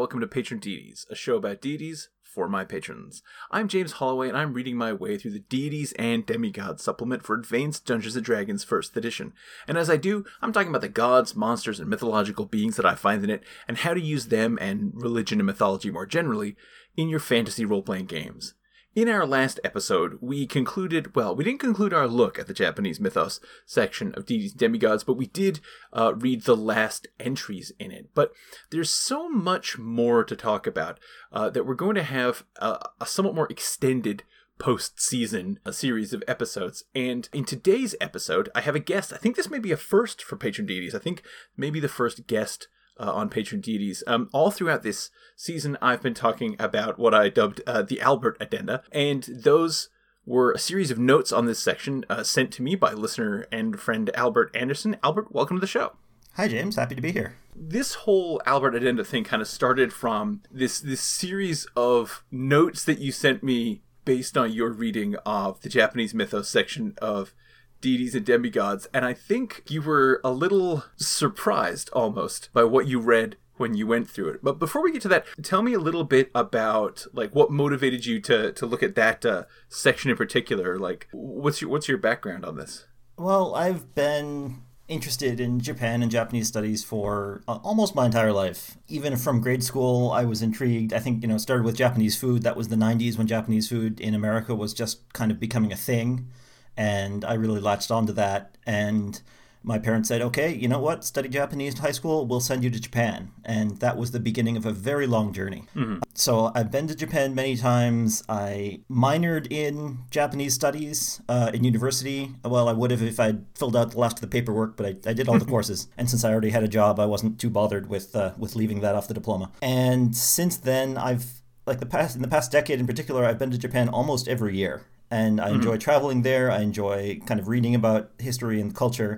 welcome to Patron Deities, a show about deities for my patrons. I'm James Holloway, and I'm reading my way through the Deities and Demigods supplement for Advanced Dungeons & Dragons 1st edition. And as I do, I'm talking about the gods, monsters, and mythological beings that I find in it, and how to use them and religion and mythology more generally in your fantasy role-playing games. In our last episode, we concluded, well, we didn't conclude our look at the Japanese mythos section of Deities and Demigods, but we did read the last entries in it. But there's so much more to talk about that we're going to have a somewhat more extended post-season series of episodes. And in today's episode, I have a guest. I think this may be a first for Patron Deities. I think maybe the first guest on Patron Deities. All throughout this season, I've been talking about what I dubbed the Albert Addenda, and those were a series of notes on this section sent to me by listener and friend Albert Anderson. Albert, welcome to the show. Hi, James. Happy to be here. This whole Albert Addenda thing kind of started from this series of notes that you sent me based on your reading of the Japanese mythos section of Deities and Demigods, and I think you were a little surprised almost by what you read when you went through it. But before we get to that, tell me a little bit about like what motivated you to look at that section in particular. Like, what's your background on this? Well, I've been interested in Japan and Japanese studies for almost my entire life. Even from grade school, I was intrigued. I think, it started with Japanese food. That was the 90s when Japanese food in America was just kind of becoming a thing. And I really latched onto that. And my parents said, okay, you know what? Study Japanese in high school. We'll send you to Japan. And that was the beginning of a very long journey. Mm-hmm. So I've been to Japan many times. I minored in Japanese studies in university. Well, I would have if I'd filled out the last of the paperwork, but I did all the courses. And since I already had a job, I wasn't too bothered with leaving that off the diploma. And since then, in the past decade in particular, I've been to Japan almost every year. And I enjoy traveling there. I enjoy kind of reading about history and culture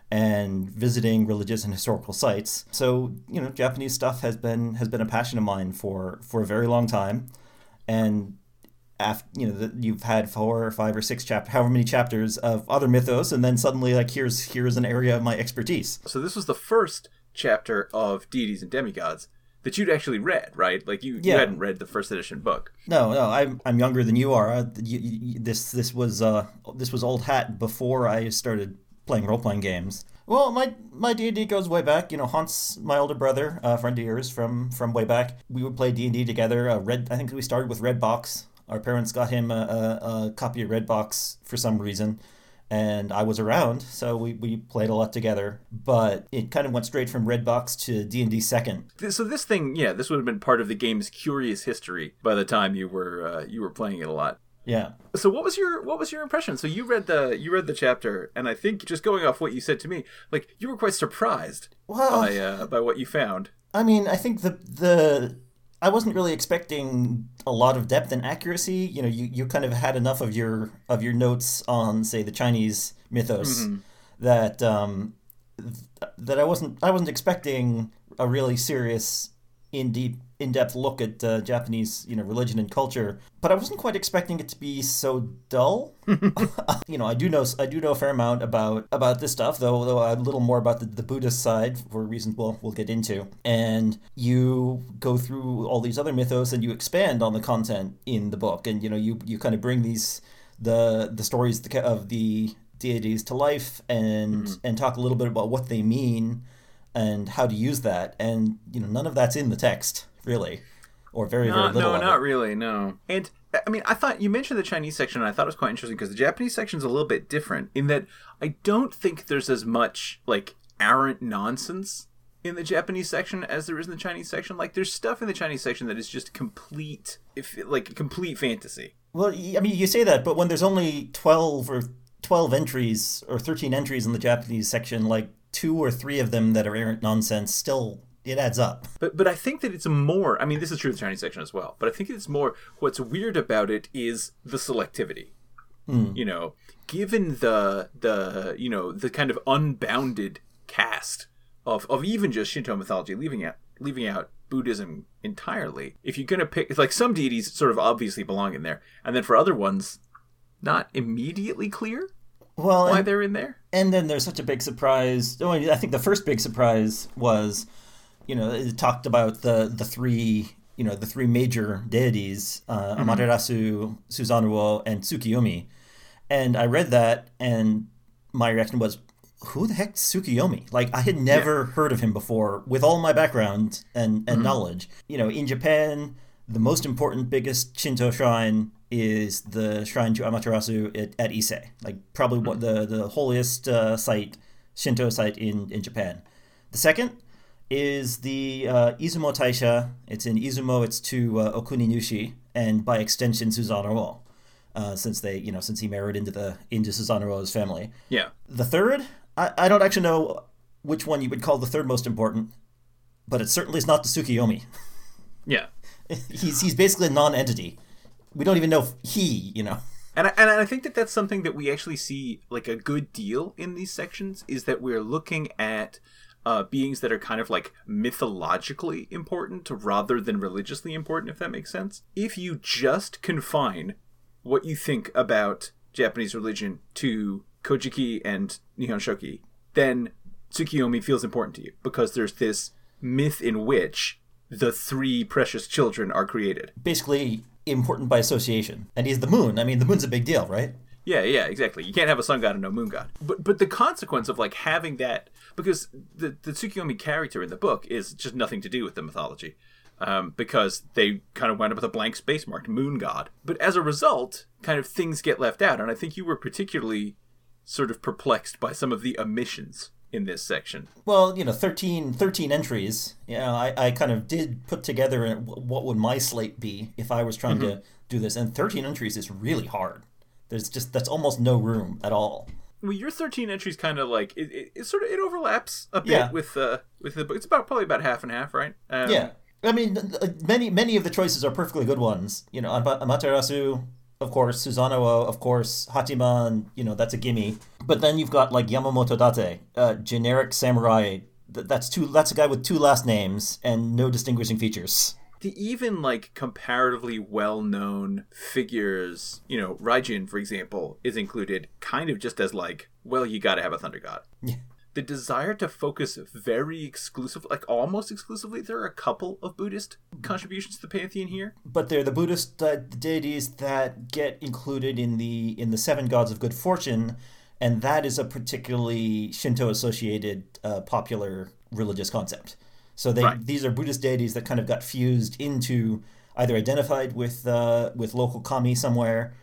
and visiting religious and historical sites. So, Japanese stuff has been a passion of mine for a very long time. And after, you've had 4 or 5 or 6 however many chapters of other mythos, and then suddenly here's an area of my expertise. So this was the first chapter of Deities and Demigods that you'd actually read, right? Like you hadn't read the first edition book. No, I'm younger than you are. This was old hat before I started playing role playing games. Well, my D&D goes way back. Hans, my older brother, friend of yours from way back. We would play D&D together. I think we started with Redbox. Our parents got him a copy of Redbox for some reason. And I was around, so we played a lot together. But it kind of went straight from Redbox to D&D 2nd. So this thing, this would have been part of the game's curious history by the time you were playing it a lot. Yeah. So what was your impression? So you read the chapter, and I think just going off what you said to me, like you were quite surprised by what you found. I mean, I think I wasn't really expecting a lot of depth and accuracy. You kind of had enough of your notes on, say, the Chinese mythos that I wasn't expecting a really serious, in-depth look at Japanese, religion and culture. But I wasn't quite expecting it to be so dull. I do know a fair amount about this stuff, though a little more about the Buddhist side for reasons we'll get into. And you go through all these other mythos and you expand on the content in the book, and you kind of bring the stories of the deities to life and talk a little bit about what they mean and how to use that. And none of that's in the text, really. Or very little. No, not really, no. And, I mean, I thought, you mentioned the Chinese section, and I thought it was quite interesting, because the Japanese section is a little bit different, in that I don't think there's as much, arrant nonsense in the Japanese section as there is in the Chinese section. Like, there's stuff in the Chinese section that is just complete fantasy. Well, I mean, you say that, but when there's only 12 entries, or 13 entries in the Japanese section, 2 or 3 of them that are errant nonsense, still it adds up. But I think that it's more, I mean, this is true of the Chinese section as well, but I think it's more, what's weird about it is the selectivity. Given the kind of unbounded cast of even just Shinto mythology, leaving out Buddhism entirely. If you're going to pick, some deities sort of obviously belong in there, and then for other ones, not immediately clear why they're in there. And then there's such a big surprise. I think the first big surprise was It talked about the three, the three major deities, Amaterasu, Susanoo, and Tsukiyomi. And I read that, and my reaction was, who the heck's Tsukiyomi? Like, I had never heard of him before, with all my background and knowledge. In Japan, the most important, biggest Shinto shrine is the shrine to Amaterasu at Ise. Like, probably the holiest Shinto site in Japan. The second is the Izumo Taisha. It's in Izumo. It's to Okuninushi, and by extension Susanoo, since he married into Susanoo's family. Yeah. The third, I don't actually know which one you would call the third most important, but it certainly is not the Tsukiyomi. Yeah. He's basically a non-entity. We don't even know if he. And I think that's something that we actually see like a good deal in these sections, is that we're looking at beings that are kind of like mythologically important rather than religiously important, if that makes sense. If you just confine what you think about Japanese religion to Kojiki and Nihon Shoki, then Tsukiyomi feels important to you because there's this myth in which the three precious children are created. Basically important by association. And he's the moon. I mean, the moon's a big deal, right? Yeah, exactly. You can't have a sun god and no moon god. But the consequence of like having that, because the Tsukiyomi character in the book is just nothing to do with the mythology, because they kind of wind up with a blank space marked moon god. But as a result, kind of things get left out, and I think you were particularly sort of perplexed by some of the omissions in this section. Well, 13 entries. I kind of did put together what would my slate be if I was trying to do this, and 13 entries is really hard. That's almost no room at all. Well, your 13 entries kind of like it sort of overlaps a bit with the book. It's probably about half and half, right? Yeah, I mean, many of the choices are perfectly good ones. Amaterasu, of course, Susanoo, of course, Hachiman. That's a gimme. But then you've got like Yamamoto Date, generic samurai. That's a guy with two last names and no distinguishing features. The even like comparatively well-known figures, Raijin, for example, is included kind of just as like, well, you got to have a thunder god. Yeah. The desire to focus very exclusively, like almost exclusively, there are a couple of Buddhist contributions to the pantheon here, but they're the Buddhist deities that get included in the seven gods of good fortune, and that is a particularly Shinto-associated popular religious concept. So these are Buddhist deities that kind of got fused into, either identified with local kami somewhere,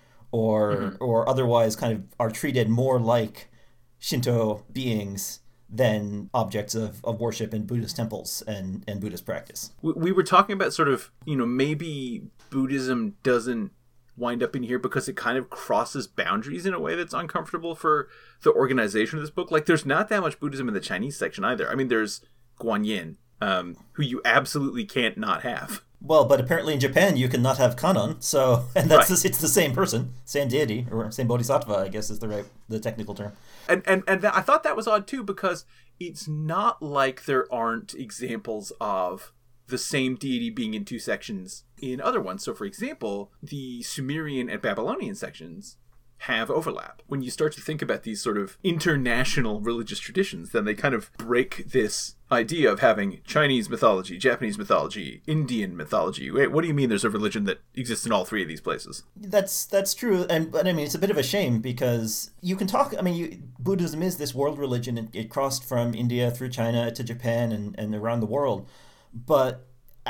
or otherwise kind of are treated more like Shinto beings than objects of worship in Buddhist temples and Buddhist practice. We were talking about sort of, maybe Buddhism doesn't wind up in here because it kind of crosses boundaries in a way that's uncomfortable for the organization of this book. Like, there's not that much Buddhism in the Chinese section either. I mean, there's Guanyin, who you absolutely can't not have. Well, but apparently in Japan you can not have Kannon, and it's the same person, same deity, or same bodhisattva, I guess is the technical term. And I thought that was odd too, because it's not like there aren't examples of the same deity being in two sections in other ones. So, for example, the Sumerian and Babylonian sections have overlap. When you start to think about these sort of international religious traditions, then they kind of break this idea of having Chinese mythology, Japanese mythology, Indian mythology. Wait, what do you mean there's a religion that exists in all three of these places? That's true, but I mean, it's a bit of a shame because you can talk, Buddhism is this world religion. It crossed from India through China to Japan and around the world, but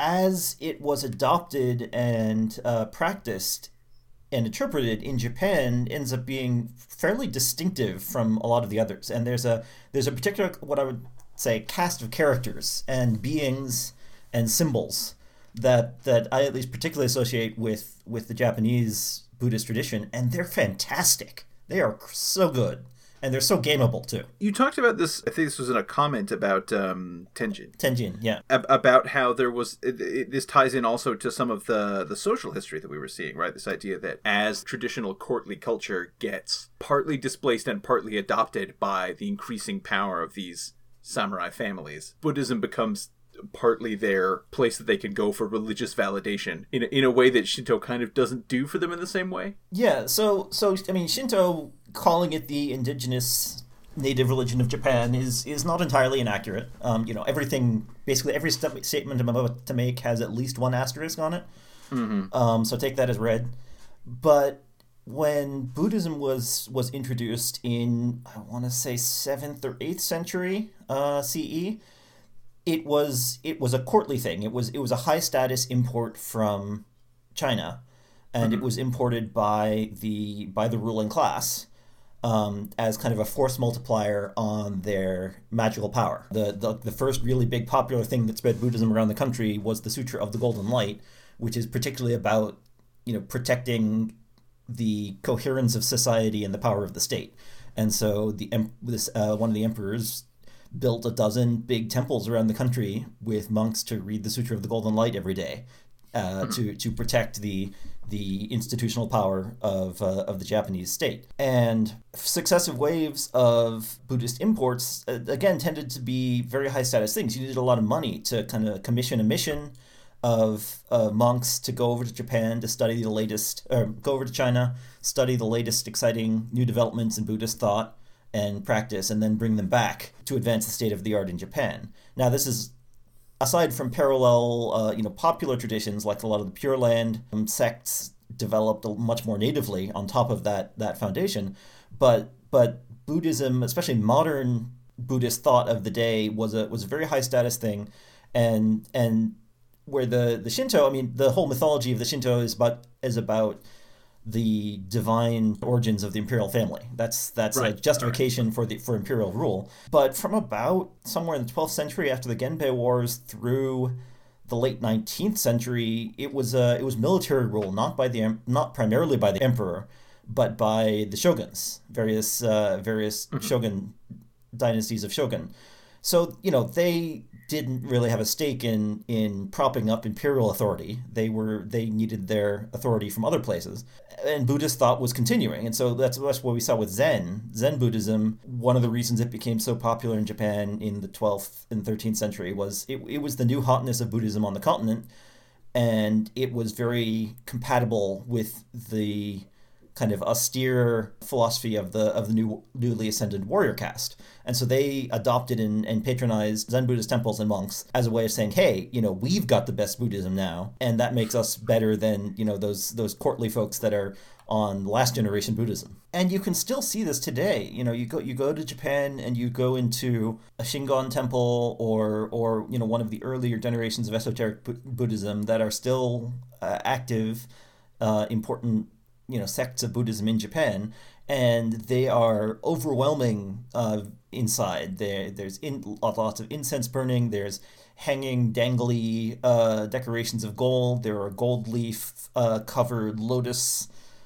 as it was adopted and practiced and interpreted in Japan, ends up being fairly distinctive from a lot of the others. And there's a particular, what I would say, cast of characters and beings and symbols that I at least particularly associate with the Japanese Buddhist tradition, and they're fantastic. They are so good. And they're so gameable, too. You talked about this, I think this was in a comment about Tenjin. Tenjin, yeah. About how there was, this ties in also to some of the social history that we were seeing, right? This idea that as traditional courtly culture gets partly displaced and partly adopted by the increasing power of these samurai families, Buddhism becomes partly their place that they can go for religious validation in a way that Shinto kind of doesn't do for them in the same way. Yeah, so I mean, Shinto, calling it the indigenous native religion of Japan is not entirely inaccurate. Everything, basically every statement I'm about to make has at least one asterisk on it. So take that as read. But when Buddhism was introduced in, I want to say, 7th or 8th century CE, it was a courtly thing. It was a high status import from China, and it was imported by the ruling class as kind of a force multiplier on their magical power. The first really big popular thing that spread Buddhism around the country was the Sutra of the Golden Light, which is particularly about protecting the coherence of society and the power of the state. And so one of the emperors built a dozen big temples around the country with monks to read the Sutra of the Golden Light every day, to protect the institutional power of the Japanese state. And successive waves of Buddhist imports, again, tended to be very high status things. You needed a lot of money to kind of commission a mission of monks to go over to Japan to study go over to China, study the latest exciting new developments in Buddhist thought and practice, and then bring them back to advance the state of the art in Japan. Now, this is aside from parallel, popular traditions like a lot of the Pure Land sects developed much more natively on top of that foundation, but Buddhism, especially modern Buddhist thought of the day, was a very high status thing, and where the Shinto, the whole mythology of the Shinto is about the divine origins of the imperial family. That's right. A justification for imperial rule. But from about somewhere in the 12th century, after the Genpei Wars, through the late 19th century, it was military rule, not primarily by the emperor, but by the shoguns, various shogun dynasties of shogun. So they didn't really have a stake in propping up imperial authority. They needed their authority from other places, and Buddhist thought was continuing. And so that's what we saw with Zen Buddhism. One of the reasons it became so popular in Japan in the 12th and 13th century was it was the new hotness of Buddhism on the continent, and it was very compatible with the kind of austere philosophy of the newly ascended warrior caste. And so they adopted and patronized Zen Buddhist temples and monks as a way of saying, hey, we've got the best Buddhism now, and that makes us better than, those courtly folks that are on last generation Buddhism. And you can still see this today. You go to Japan and you go into a Shingon temple or one of the earlier generations of esoteric Buddhism that are still active, important sects of Buddhism in Japan, and they are overwhelming inside. There's lots of incense burning. There's hanging, dangly decorations of gold. There are gold leaf covered lotus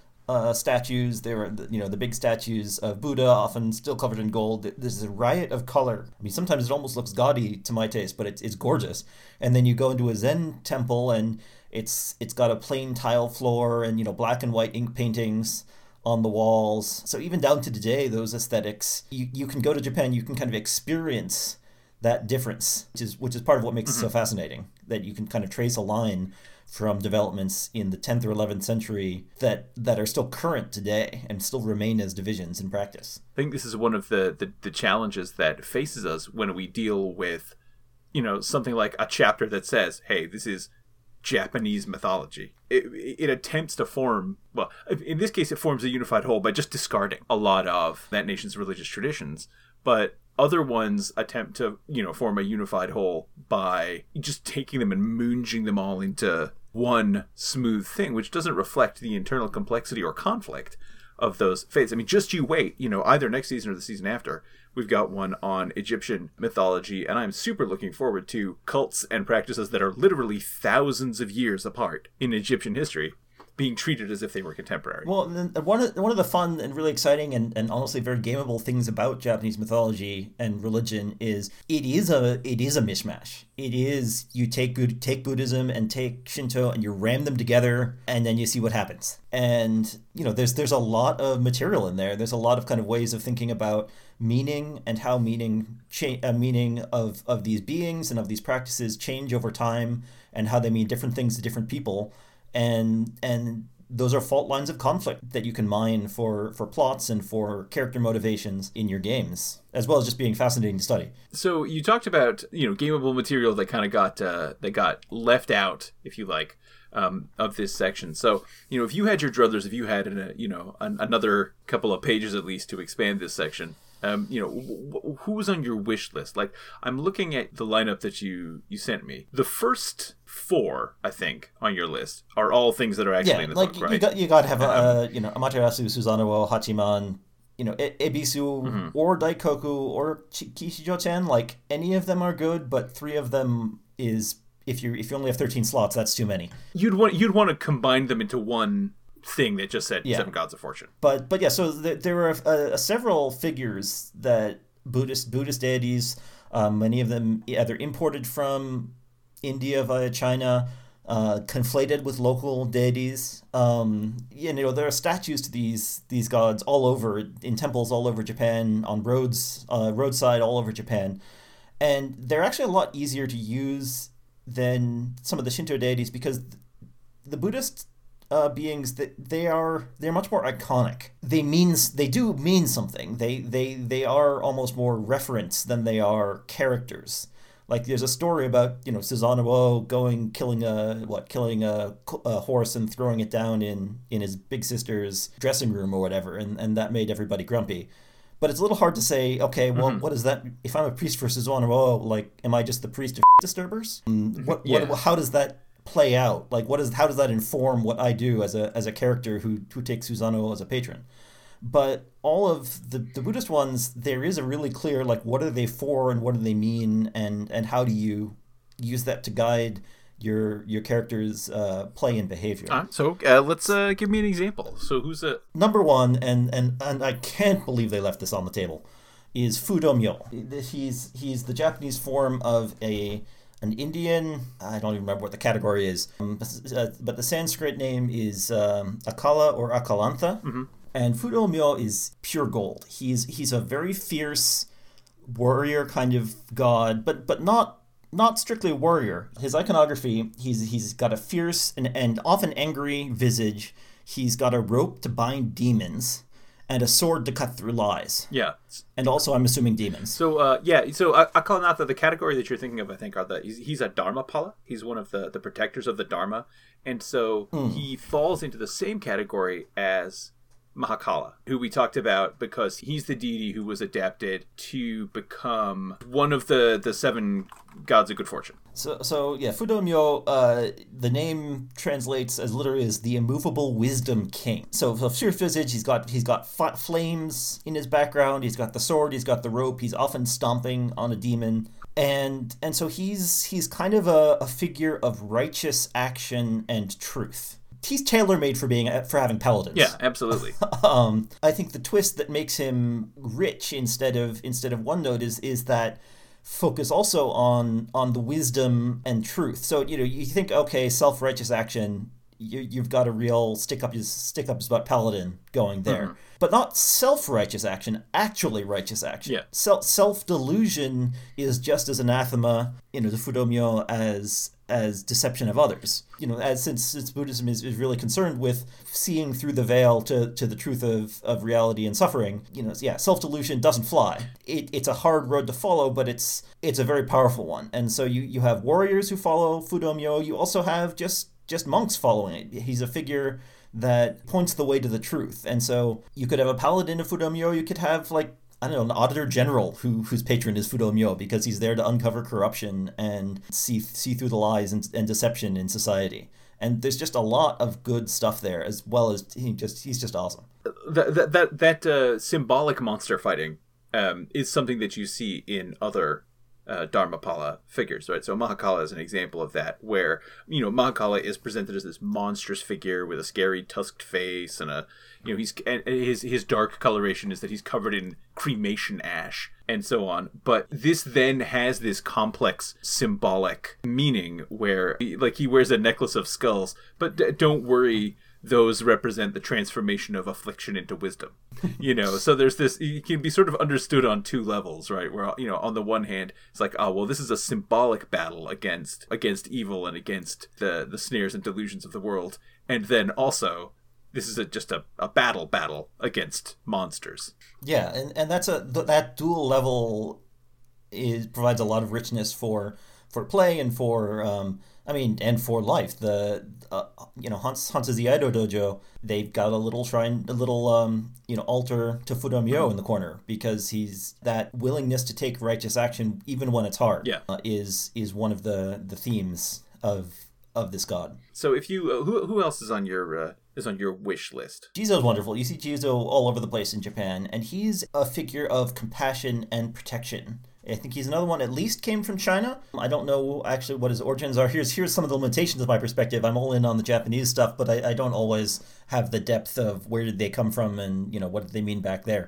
statues. There are the big statues of Buddha, often still covered in gold. There's a riot of color. Sometimes it almost looks gaudy to my taste, but it's gorgeous. And then you go into a Zen temple, and it's got a plain tile floor and black and white ink paintings on the walls. So even down to today, those aesthetics, you can go to Japan, you can kind of experience that difference, which is part of what makes it so fascinating, that you can kind of trace a line from developments in the 10th or 11th century that are still current today and still remain as divisions in practice. I think this is one of the challenges that faces us when we deal with, something like a chapter that says, hey, this is Japanese mythology. It attempts to form, well, in this case, it forms a unified whole by just discarding a lot of that nation's religious traditions. But other ones attempt to, form a unified whole by just taking them and moonging them all into one smooth thing, which doesn't reflect the internal complexity or conflict of those faiths. Just you wait, either next season or the season after, we've got one on Egyptian mythology, and I'm super looking forward to cults and practices that are literally thousands of years apart in Egyptian history being treated as if they were contemporary. Well, one of the fun and really exciting and honestly very gameable things about Japanese mythology and religion is it is a mishmash. It is, you take Buddhism and take Shinto and you ram them together and then you see what happens. And there's a lot of material in there. There's a lot of kind of ways of thinking about meaning and how meaning of these beings and of these practices change over time and how they mean different things to different people. And those are fault lines of conflict that you can mine for plots and for character motivations in your games, as well as just being fascinating to study. So you talked about, gameable material that kind of got left out, if you like, of this section. So, if you had your druthers, if you had another couple of pages at least to expand this section, who's on your wish list? Like, I'm looking at the lineup that you sent me. The first 4, I think, on your list are all things that are actually in the book, right? You got to have Amaterasu, Susanoo, Hachiman, Ebisu, or Daikoku, or Kishijo-chan. Like, any of them are good, but 3 of them is, if you only have 13 slots, that's too many. You'd want to combine them into one thing that just said 7 Gods of Fortune. But yeah, so there were several figures that Buddhist deities, many of them either imported from India via China, conflated with local deities. There are statues to these gods all over, in temples all over Japan, on roadside all over Japan, and they're actually a lot easier to use than some of the Shinto deities, because the Buddhist beings, that they're much more iconic. They do mean something. They are almost more reference than they are characters. Like, there's a story about Susanoo killing a horse and throwing it down in his big sister's dressing room or whatever, and that made everybody grumpy. But it's a little hard to say, okay, well, what is that? If I'm a priest for Susanoo, like, am I just the priest of disturbers? How does that play out? Like, how does that inform what I do as a character who takes Susanoo as a patron? But all of the Buddhist ones, there is a really clear, like, what are they for and what do they mean, and how do you use that to guide your character's play and behavior. So let's give me an example. So who's number 1, and I can't believe they left this on the table, is Fudomyo. He's the Japanese form of an Indian, I don't even remember what the category is, but the Sanskrit name is Akala or Akalantha. Mm-hmm. And Fudomyo is pure gold. He's a very fierce warrior kind of god, but not strictly a warrior. His iconography, he's got a fierce and often angry visage. He's got a rope to bind demons and a sword to cut through lies. Yeah. And also, I'm assuming, demons. So, Akalanatha, the category that you're thinking of, I think, he's a Dharmapala. He's one of the protectors of the Dharma. And so he falls into the same category as Mahakala, who we talked about because he's the deity who was adapted to become one of the 7 gods of good fortune. So yeah, Fudomyo, the name translates as literally as the immovable wisdom king. So sheer visage, he's got flames in his background. He's got the sword. He's got the rope. He's often stomping on a demon. And so he's kind of a figure of righteous action and truth. He's tailor-made for having paladins. Yeah, absolutely. I think the twist that makes him rich instead of one note is that focus also on the wisdom and truth. So you think, okay, self-righteous action, you've got a real stick up his butt paladin going there. Mm-hmm. But not self-righteous action, actually righteous action. Yeah. Self-delusion is just as anathema, to Fudomyo as deception of others. Since Buddhism is really concerned with seeing through the veil to the truth of reality and suffering, self-delusion doesn't fly. It's a hard road to follow, but it's a very powerful one. And so you have warriors who follow Fudomyo. You also have just monks following it. He's a figure that points the way to the truth. And so you could have a paladin of Fudomyo. You could have, an auditor general whose patron is Fudomyo, because he's there to uncover corruption and see through the lies and deception in society. And there's just a lot of good stuff there, as well as he's just awesome. That symbolic monster fighting is something that you see in other Dharmapala figures, right? So Mahakala is an example of that, where Mahakala is presented as this monstrous figure with a scary tusked face, and his dark coloration is that he's covered in cremation ash and so on. But this then has this complex symbolic meaning where he wears a necklace of skulls, but don't worry, those represent the transformation of affliction into wisdom. So there's this, it can be sort of understood on 2 levels, right? Where, on the one hand, it's like, oh, well, this is a symbolic battle against evil and against the snares and delusions of the world. And then also, this is just a battle against monsters. Yeah, and that's that dual level provides a lot of richness for play and for and for life. The Hansa's Iaido Dojo, they've got a little shrine, a little altar to Fudomyo in the corner, because he's that willingness to take righteous action even when it's hard. Yeah. Is one of the themes of this god. So if you who else is on your wish list? Jizo's wonderful. You see Jizo all over the place in Japan, and he's a figure of compassion and protection. I think he's another one, at least came from China. I don't know actually what his origins are. Here's some of the limitations of my perspective. I'm all in on the Japanese stuff, but I don't always have the depth of where did they come from and what did they mean back there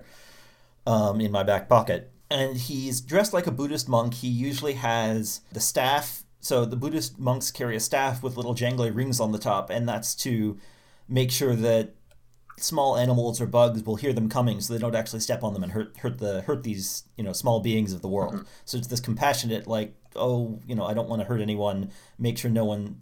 in my back pocket. And he's dressed like a Buddhist monk. He usually has the staff. So the Buddhist monks carry a staff with little jangly rings on the top, and that's to make sure that small animals or bugs will hear them coming, so they don't actually step on them and hurt these small beings of the world. Mm-hmm. So it's this compassionate, I don't want to hurt anyone. Make sure no one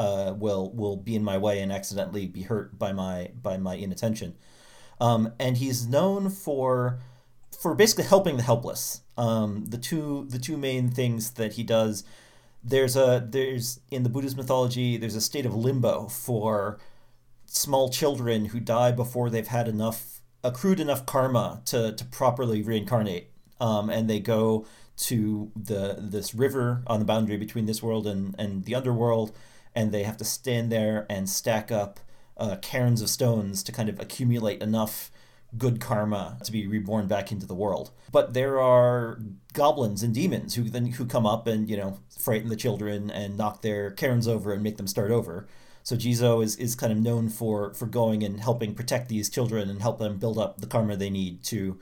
will be in my way and accidentally be hurt by my inattention. And he's known for basically helping the helpless. The two main things that he does. There's in the Buddhist mythology, there's a state of limbo for small children who die before they've had accrued enough karma to properly reincarnate, and they go to this river on the boundary between this world and the underworld, and they have to stand there and stack up cairns of stones to kind of accumulate enough good karma to be reborn back into the world. But there are goblins and demons who come up and frighten the children and knock their cairns over and make them start over. So Jizo is kind of known for going and helping protect these children and help them build up the karma they need to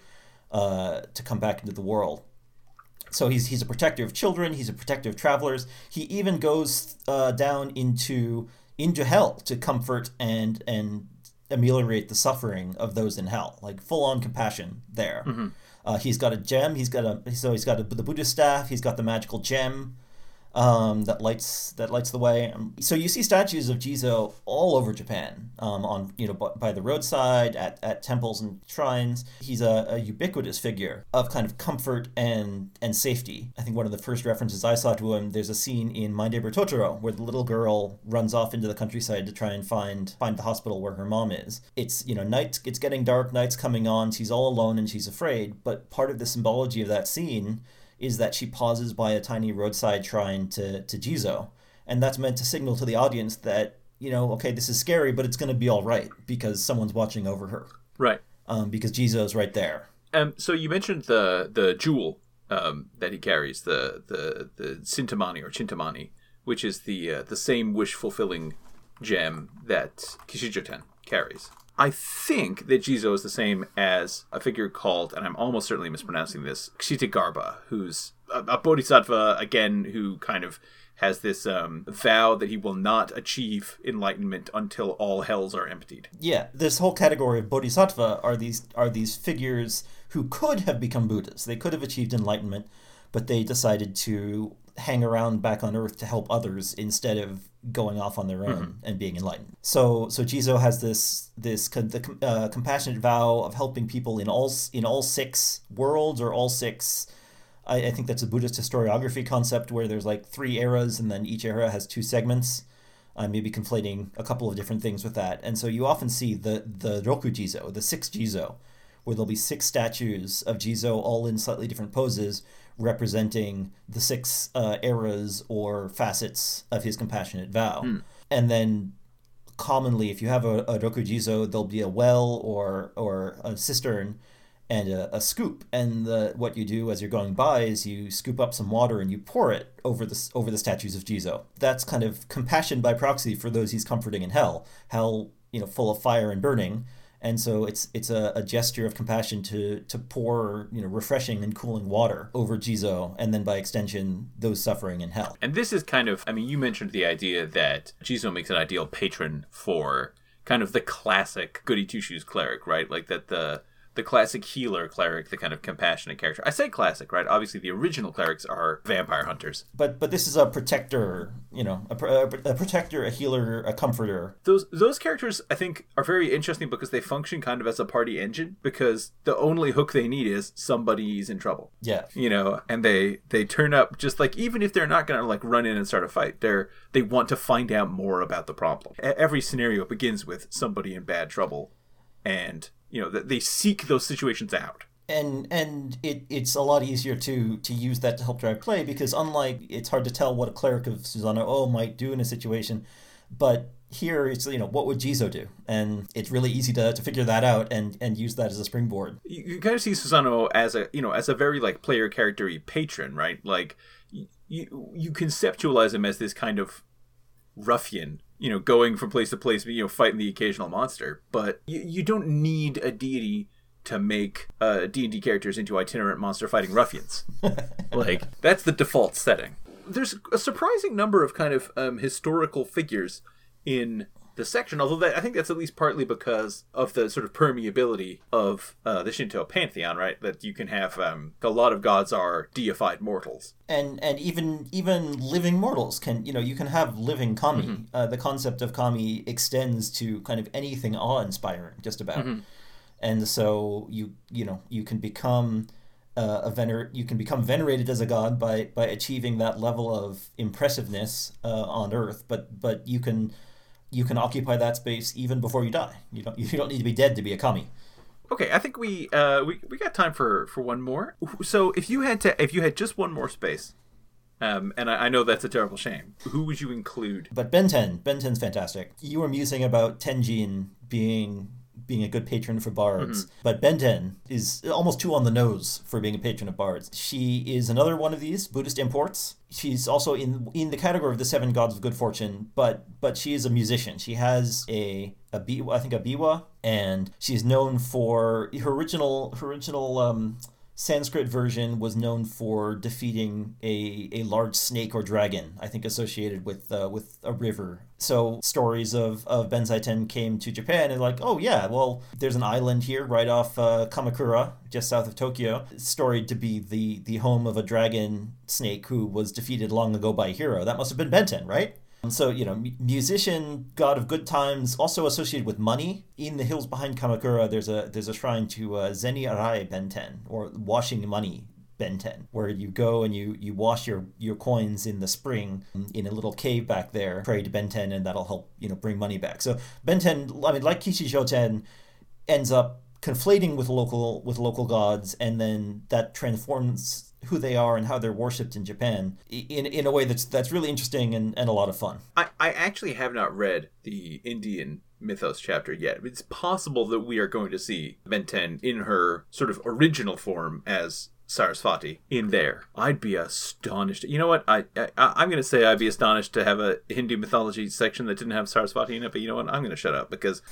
come back into the world. So he's a protector of children. He's a protector of travelers. He even goes down into hell to comfort and ameliorate the suffering of those in hell, like full on compassion there. Mm-hmm. He's got a gem. He's got the Buddhist staff. He's got the magical gem. That lights the way. So you see statues of Jizo all over Japan, on by the roadside, at temples and shrines. He's a ubiquitous figure of kind of comfort and safety. I think one of the first references I saw to him, there's a scene in My Neighbor Totoro where the little girl runs off into the countryside to try and find the hospital where her mom is. It's night. It's getting dark. Night's coming on. She's all alone and she's afraid. But part of the symbology of that scene is that she pauses by a tiny roadside shrine to Jizo. And that's meant to signal to the audience that, okay, this is scary, but it's going to be all right because someone's watching over her. Right. Because Jizo's right there. So you mentioned the jewel that he carries, the Sintamani or Chintamani, which is the same wish-fulfilling gem that Kishijoten carries. I think that Jizo is the same as a figure called, and I'm almost certainly mispronouncing this, Kshitigarbha, who's a bodhisattva, again, who kind of has this vow that he will not achieve enlightenment until all hells are emptied. Yeah, this whole category of bodhisattva are these figures who could have become Buddhas. They could have achieved enlightenment, but they decided to hang around back on Earth to help others instead of going off on their own and being enlightened. So Jizo has this compassionate vow of helping people in all six worlds, or all six. I think that's a Buddhist historiography concept where there's like 3 eras and then each era has 2 segments. Maybe conflating a couple of different things with that. And so you often see the Roku Jizo, the 6 Jizo, where there'll be 6 statues of Jizo all in slightly different poses, representing the 6 eras or facets of his compassionate vow. And then commonly, if you have a Roku Jizo, there'll be a well or a cistern and a scoop. And what you do as you're going by is you scoop up some water and you pour it over the statues of Jizo. That's kind of compassion by proxy for those he's comforting in hell. Hell, full of fire and burning. And so it's a gesture of compassion to pour refreshing and cooling water over Jizo, and then by extension those suffering in hell. And this is kind of, you mentioned the idea that Jizo makes an ideal patron for kind of the classic goody two shoes cleric, right? Like that the the classic healer cleric, the kind of compassionate character. I say classic, right? Obviously, the original clerics are vampire hunters. But this is a protector, a protector, a healer, a comforter. Those characters, I think, are very interesting because they function kind of as a party engine, because the only hook they need is somebody's in trouble. Yeah. And they turn up just like, even if they're not going to like run in and start a fight, they want to find out more about the problem. Every scenario begins with somebody in bad trouble, and they seek those situations out. And it's a lot easier to use that to help drive play, because unlike, it's hard to tell what a cleric of Susanoo might do in a situation, but here it's, what would Jizo do? And it's really easy to figure that out and use that as a springboard. You kind of see Susanoo as a very like player character-y patron, right? Like you conceptualize him as this kind of ruffian, going from place to place, fighting the occasional monster. But you don't need a deity to make D&D characters into itinerant monster fighting ruffians. Like, that's the default setting. There's a surprising number of kind of historical figures in the section, although I think that's at least partly because of the sort of permeability of the Shinto pantheon, right? That you can have a lot of gods are deified mortals, and even living mortals can, you can have living kami. Mm-hmm. The concept of kami extends to kind of anything awe-inspiring, just about. Mm-hmm. And so you can become you can become venerated as a god by achieving that level of impressiveness on Earth, but you can occupy that space even before you die. You don't need to be dead to be a kami. Okay, I think we got time for one more. So if you had just one more space, and I know that's a terrible shame, who would you include? But Benten's fantastic. You were musing about Tenjin being a good patron for bards, mm-hmm. but Benten is almost too on the nose for being a patron of bards. She is another one of these Buddhist imports. She's also in the category of the 7 gods of good fortune, but she is a musician. She has a biwa, and she's known for her original Sanskrit version was known for defeating a large snake or dragon, I think associated with a river. So stories of Benzaiten came to Japan and like, oh yeah, well, there's an island here right off Kamakura, just south of Tokyo, storied to be the home of a dragon snake who was defeated long ago by a hero. That must have been Benten, right? So, musician, god of good times, also associated with money. In the hills behind Kamakura, there's a shrine to Zeni Arai Benten, or washing money Benten, where you go and you wash your coins in the spring in a little cave back there, pray to Benten, and that'll help, bring money back. So Benten, like Kishi Shoten, ends up conflating with local gods, and then that transforms who they are and how they're worshipped in Japan in a way that's really interesting and a lot of fun. I actually have not read the Indian mythos chapter yet. It's possible that we are going to see Benten in her sort of original form as Sarasvati in there. I'd be astonished. You know what? I'm going to say I'd be astonished to have a Hindu mythology section that didn't have Sarasvati in it, but you know what? I'm going to shut up because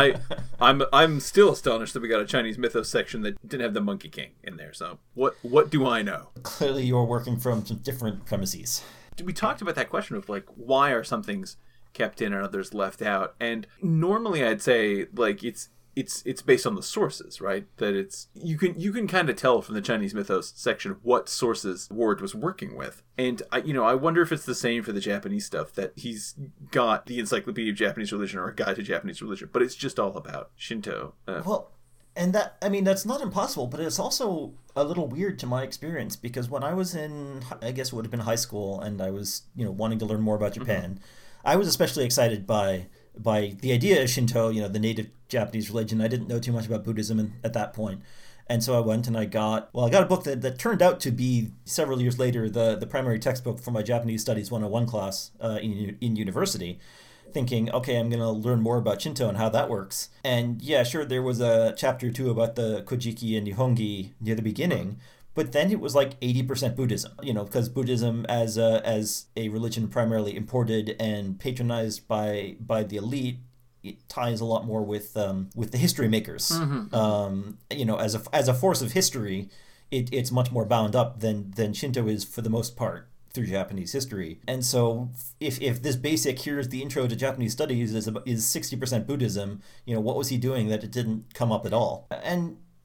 I'm still astonished that we got a Chinese mythos section that didn't have the Monkey King in there. So what do I know? Clearly you're working from some different premises. We talked about that question of like, why are some things kept in and others left out? And normally I'd say like it's based on the sources, right? That it's you can kind of tell from the Chinese mythos section what sources Ward was working with. And I wonder if it's the same for the Japanese stuff, that he's got the Encyclopedia of Japanese Religion or a Guide to Japanese Religion, but it's just all about Shinto. Well, and that's not impossible, but it's also a little weird to my experience, because when I was in, I guess it would have been high school, and I was wanting to learn more about Japan, mm-hmm. I was especially excited by the idea of Shinto, the native Japanese religion. I didn't know too much about Buddhism at that point. And so I went and I got a book that turned out to be, several years later, the primary textbook for my Japanese Studies 101 class in university, thinking, okay, I'm going to learn more about Shinto and how that works. And yeah, sure, there was a chapter or two about the Kojiki and Nihongi near the beginning, but then it was like 80% Buddhism, because Buddhism as a religion primarily imported and patronized by the elite, it ties a lot more with the history makers. Mm-hmm. As a force of history, it's much more bound up than Shinto is for the most part through Japanese history. And so if this basic, here's the intro to Japanese studies, is 60% Buddhism, what was he doing that it didn't come up at all? And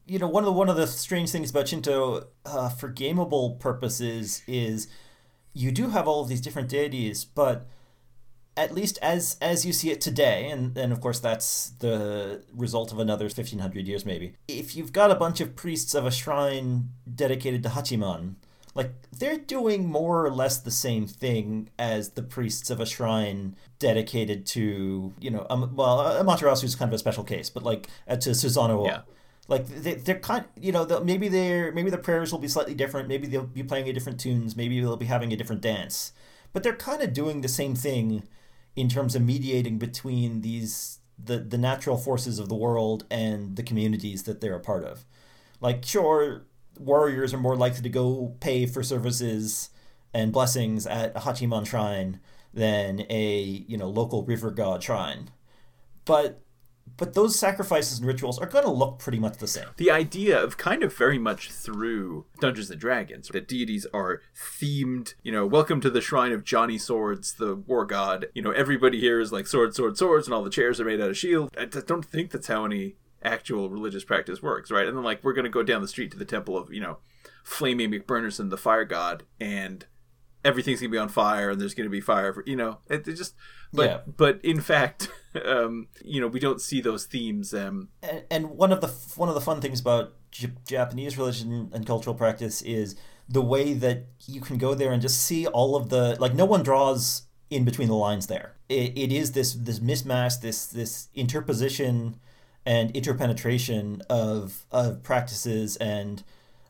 one of the strange things about Shinto, for gameable purposes, is you do have all of these different deities, but at least as you see it today, and of course that's the result of another 1500 years maybe, if you've got a bunch of priests of a shrine dedicated to Hachiman, like, they're doing more or less the same thing as the priests of a shrine dedicated to, Amaterasu is kind of a special case, but like to Susanoo. Yeah. Like, they're kind, maybe the prayers will be slightly different. Maybe they'll be playing a different tunes. Maybe they'll be having a different dance. But they're kind of doing the same thing in terms of mediating between the natural forces of the world and the communities that they're a part of. Like, sure, warriors are more likely to go pay for services and blessings at a Hachiman shrine than a local river god shrine. But those sacrifices and rituals are going to look pretty much the same. The idea of kind of very much through Dungeons and Dragons, that deities are themed, welcome to the shrine of Johnny Swords, the war god. Everybody here is like swords, swords, swords, and all the chairs are made out of shield. I don't think that's how any actual religious practice works, right? And then, like, we're going to go down the street to the temple of, Flaming McBurnerson, the fire god, and everything's going to be on fire, and there's going to be fire for, it just... But in fact, we don't see those themes. And one of the fun things about Japanese religion and cultural practice is the way that you can go there and just see all of the, like, no one draws in between the lines there. It is this mismatch, this interposition and interpenetration of practices and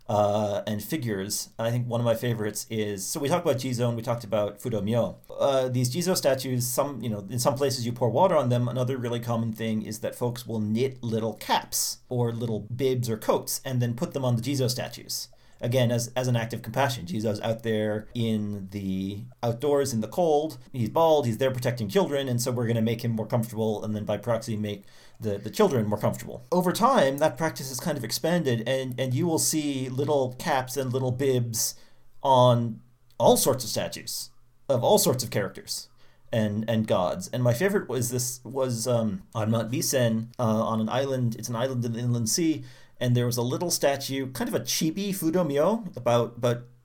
figures. I think one of my favorites is, so we talked about Jizo and we talked about Fudomyo. These Jizo statues, in some places you pour water on them. Another really common thing is that folks will knit little caps or little bibs or coats and then put them on the Jizo statues. Again, as an act of compassion. Jizo's out there in the outdoors in the cold. He's bald, he's there protecting children, and so we're going to make him more comfortable and then by proxy make the children more comfortable. Over time, that practice has kind of expanded, and you will see little caps and little bibs on all sorts of statues of all sorts of characters and gods. And my favorite was on Mount Visen, on an island. It's an island in the inland sea, and there was a little statue, kind of a chibi Fudomyo, about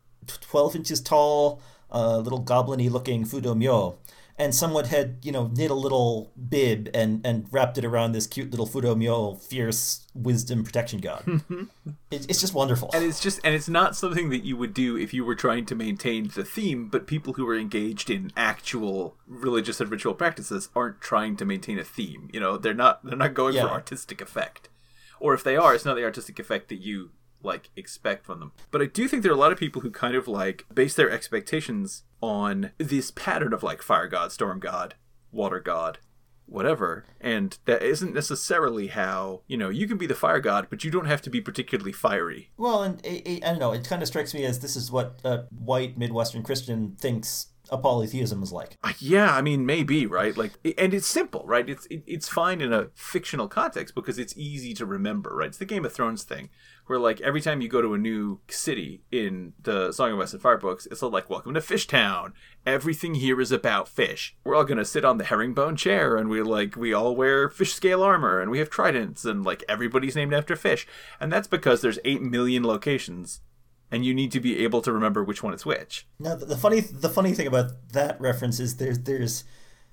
12 inches tall, little goblin-y looking Fudomyo. And someone had, knit a little bib and wrapped it around this cute little Fudomyo, fierce wisdom protection god. It's just wonderful. And it's not something that you would do if you were trying to maintain the theme, but people who are engaged in actual religious and ritual practices aren't trying to maintain a theme. They're not going for artistic effect. Or if they are, it's not the artistic effect that you expect from them. But I do think there are a lot of people who kind of base their expectations on this pattern of fire god, storm god, water god, whatever. And that isn't necessarily how, you can be the fire god, but you don't have to be particularly fiery. Well, and I don't know, it kind of strikes me as this is what a white Midwestern Christian thinks a polytheism is like. Yeah, I mean, maybe, right? And it's simple, right? It's fine in a fictional context because it's easy to remember, right? It's the Game of Thrones thing, where every time you go to a new city in the Song of Ice and Fire books, it's welcome to Fishtown. Everything here is about fish. We're all gonna sit on the herringbone chair, and we all wear fish scale armor, and we have tridents, and everybody's named after fish. And that's because there's 8 million locations, and you need to be able to remember which one is which. Now, the funny thing about that reference is there's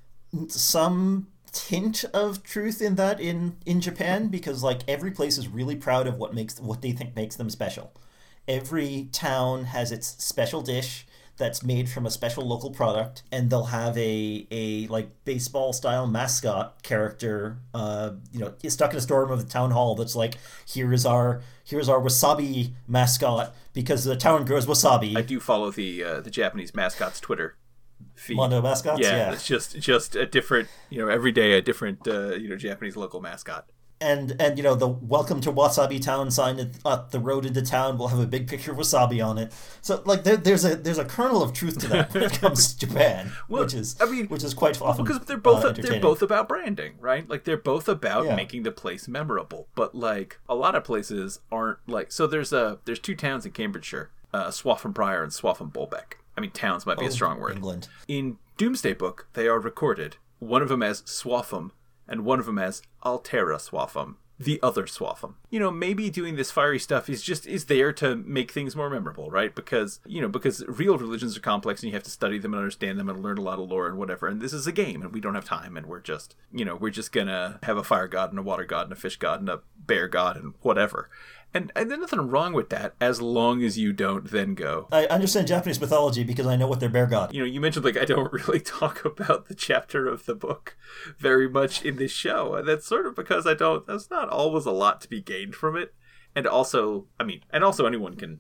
some hint of truth in that in Japan, because every place is really proud of what they think makes them special. Every town has its special dish that's made from a special local product, and they'll have a baseball style mascot character stuck in a storeroom of the town hall that's here's our wasabi mascot because the town grows wasabi. I do follow the Japanese mascots Twitter feed. Mondo mascots? Yeah. It's just a different, every day a different Japanese local mascot. And the welcome to Wasabi Town sign at the road into town will have a big picture of wasabi on it. So there's a kernel of truth to that when it comes to Japan, which is quite often because they're both about branding, right? They're both about making the place memorable. But a lot of places aren't so there's 2 towns in Cambridgeshire, Swaffham Prior and Swaffham Bolbec. I mean, towns might be a strong word. England. In Doomsday Book, they are recorded. One of them as Swaffham, and one of them as Altera Swaffham. the other Swatham. Maybe doing this fiery stuff is there to make things more memorable, right? Because real religions are complex and you have to study them and understand them and learn a lot of lore and whatever. And this is a game and we don't have time and we're just gonna have a fire god and a water god and a fish god and a bear god and whatever. And there's nothing wrong with that as long as you don't then go. I understand Japanese mythology because I know what their bear god. You mentioned I don't really talk about the chapter of the book very much in this show. And that's sort of because there's not always a lot to be gained from it. And also anyone can,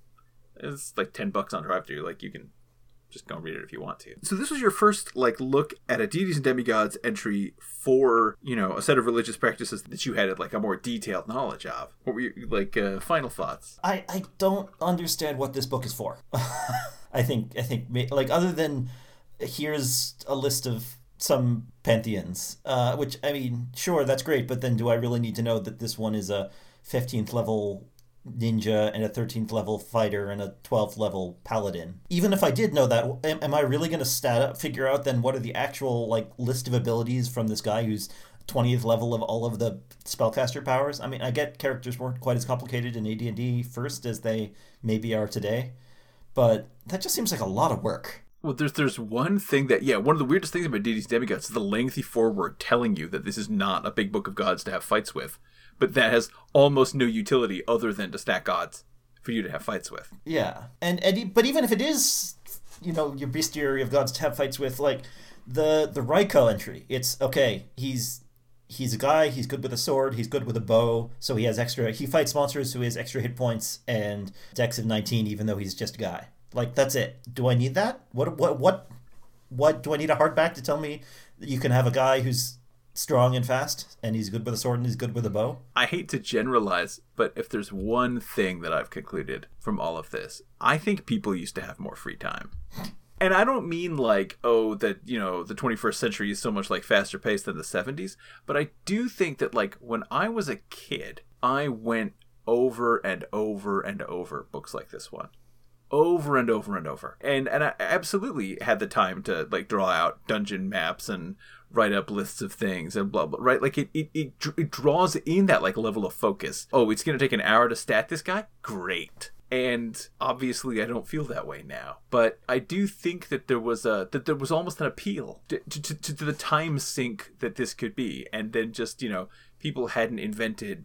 it's like $10 on DriveThru. You can just go read it if you want to. So this was your first look at a Deities and Demigods entry for, a set of religious practices that you had a more detailed knowledge of. What were your final thoughts? I don't understand what this book is for. I think other than here's a list of some pantheons, which sure, that's great, but then do I really need to know that this one is a 15th level ninja and a 13th level fighter and a 12th level paladin? Even if I did know that, am I really going to figure out then what are the actual list of abilities from this guy who's 20th level of all of the spellcaster powers? I get characters weren't quite as complicated in AD&D first as they maybe are today, but that just seems like a lot of work. Well, there's one thing one of the weirdest things about Deities and Demigods is the lengthy foreword telling you that this is not a big book of gods to have fights with. But that has almost no utility other than to stack odds for you to have fights with. Yeah. But even if it is, your bestiary of gods to have fights with, the Raiko entry, it's, okay, he's a guy, he's good with a sword, he's good with a bow, so he fights monsters, so he has extra hit points and dex of 19 even though he's just a guy. That's it. Do I need that? What do I need a hardback to tell me that you can have a guy who's strong and fast, and he's good with a sword and he's good with a bow? I hate to generalize, but if there's one thing that I've concluded from all of this, I think people used to have more free time. And I don't mean the 21st century is so much faster paced than the 70s, but I do think that when I was a kid, I went over and over and over books like this one. Over and over and over. And I absolutely had the time to draw out dungeon maps and write up lists of things and blah blah, right? It draws in that level of focus. Oh, it's gonna take an hour to stat this guy? Great. And obviously I don't feel that way now. But I do think that there was almost an appeal to the time sink that this could be. And then just, people hadn't invented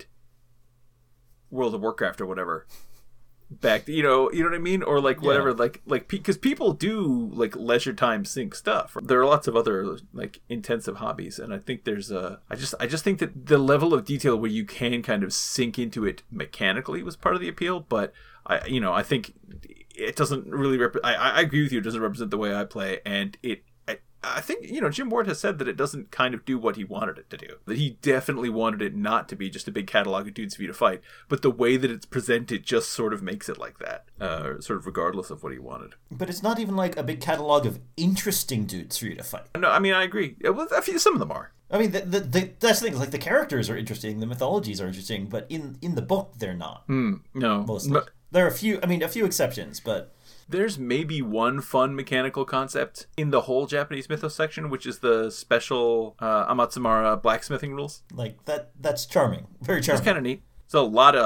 World of Warcraft or whatever back, you know what I mean, or whatever, because people do leisure time sink stuff. There are lots of other intensive hobbies, and I think there's I just think that the level of detail where you can kind of sink into it mechanically was part of the appeal. But I think it doesn't really I agree with you, it doesn't represent the way I play, and I think, Jim Ward has said that it doesn't kind of do what he wanted it to do. That he definitely wanted it not to be just a big catalog of dudes for you to fight, but the way that it's presented just sort of makes it like that, sort of regardless of what he wanted. But it's not even a big catalog of interesting dudes for you to fight. No, I agree. Well, some of them are. That's the thing, the characters are interesting, the mythologies are interesting, but in the book, they're not. No. Mostly. There are a few exceptions, but... There's maybe one fun mechanical concept in the whole Japanese mythos section, which is the special Amatsumara blacksmithing rules. That's charming. Very charming. It's kind of neat. It's a lot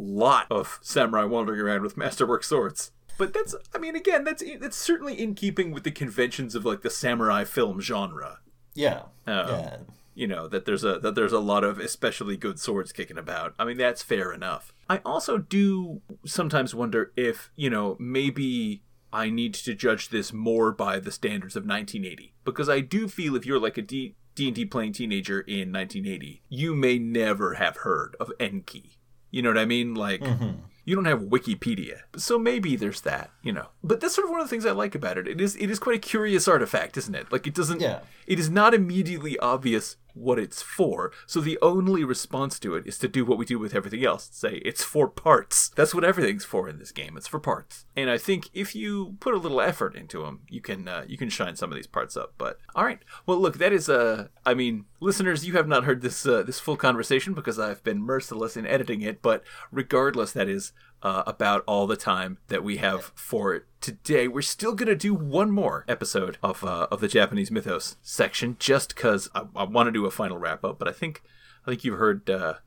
of samurai wandering around with masterwork swords. But that's certainly in keeping with the conventions of the samurai film genre. Yeah. Yeah. That there's a lot of especially good swords kicking about. That's fair enough. I also do sometimes wonder if, maybe I need to judge this more by the standards of 1980. Because I do feel if you're a D&D playing teenager in 1980, you may never have heard of Enki. You know what I mean? You don't have Wikipedia. So maybe there's that, But that's sort of one of the things I like about it. It is quite a curious artifact, isn't it? It is not immediately obvious what it's for, so the only response to it is to do what we do with everything else. Say, it's for parts. That's what everything's for in this game. It's for parts. And I think if you put a little effort into them, you can shine some of these parts up. But, alright. Well, look, that is, listeners, you have not heard this full conversation because I've been merciless in editing it, but regardless, that is about all the time that we have for it today. We're still going to do one more episode of the Japanese Mythos section, just because I want to do a final wrap up. But I think you've heard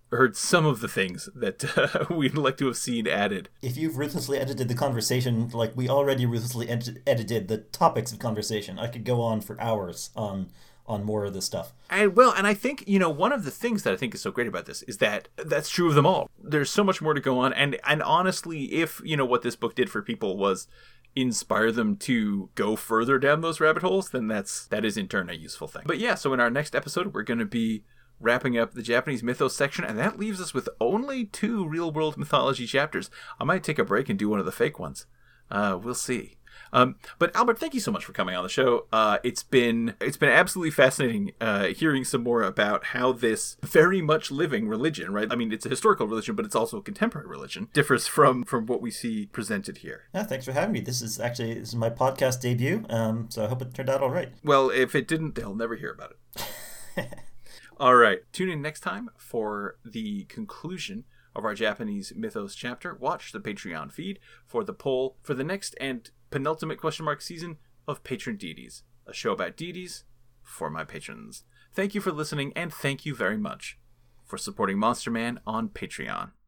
heard some of the things that we'd like to have seen added. If you've ruthlessly edited the conversation, like we already ruthlessly edited the topics of conversation, I could go on for hours on more of this stuff. And I think, one of the things that I think is so great about this is that that's true of them all. There's so much more to go on. And honestly, if, what this book did for people was inspire them to go further down those rabbit holes, then that is in turn a useful thing. But yeah, so in our next episode, we're going to be wrapping up the Japanese mythos section, and that leaves us with only 2 real-world mythology chapters. I might take a break and do one of the fake ones. We'll see. But Albert, thank you so much for coming on the show. It's been absolutely fascinating hearing some more about how this very much living religion, right? I mean, it's a historical religion, but it's also a contemporary religion, differs from what we see presented here. Yeah, thanks for having me. This is my podcast debut, so I hope it turned out all right. Well, if it didn't, they'll never hear about it. All right. Tune in next time for the conclusion of our Japanese mythos chapter. Watch the Patreon feed for the poll for the next and penultimate ? Season of Patron Deities, a show about deities for my patrons. Thank you for listening, and thank you very much for supporting Monster Man on Patreon.